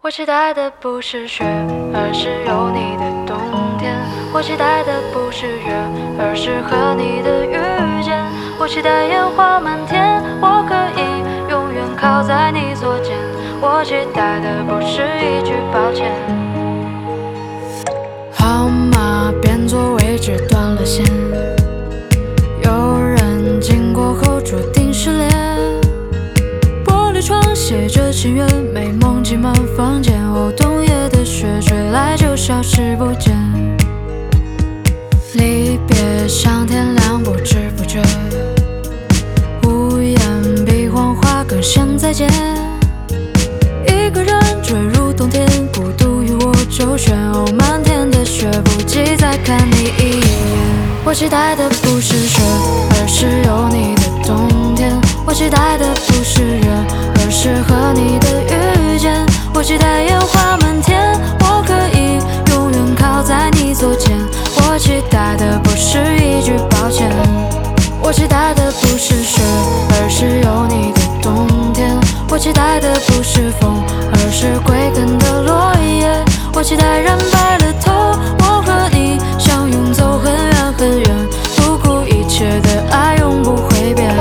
我期待的不是雪，而是有你的冬天。我期待的不是月，而是和你的遇见。我期待烟花满天，我可以永远靠在你左肩。我期待的不是一句抱歉。号码变作位置断了线，有人经过后注定失联。玻璃窗写着情缘，美梦挤满房间。哦，冬夜的雪吹来就消失不见。离别像天亮，不知不觉，屋檐比黄花更像再见。一个人坠入冬天，孤独与我周旋。哦，漫天的雪，不及再看你一眼。我期待的不是雪，而是有你的冬天。我期待的不是月，而是和你的遇见。我期待烟花满天，我可以永远靠在你左肩。我期待的不是一句抱歉。我期待的不是雪，而是有你的冬天。我期待的不是风，而是归根的落叶。我期待染白了头，我和你相拥走很远很远，不顾一切的爱永不会变。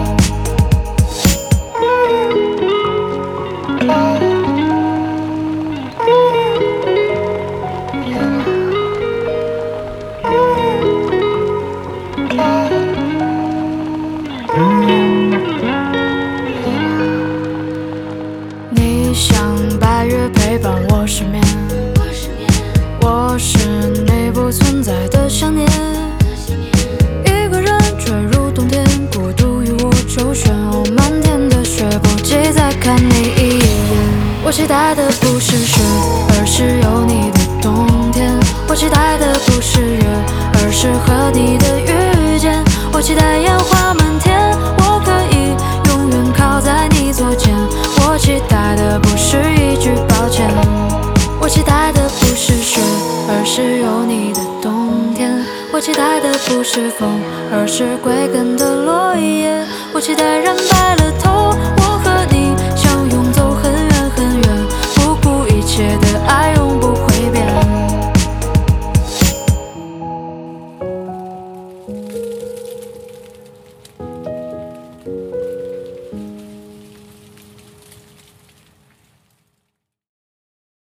你像白月陪伴我失眠，我是你不存在的想念。一个人坠入冬天，孤独与我周旋。哦，漫天的雪，不及再看你一眼。我期待的不是雪，而是有你的冬天。我期待的不是月，而是和你的遇见。我期待烟花满天，我可以永远靠在你左肩。我期待的不是一句抱歉。我期待的不是雪，而是有你的冬天。我期待的不是风，而是归根的落叶。我期待染白了头。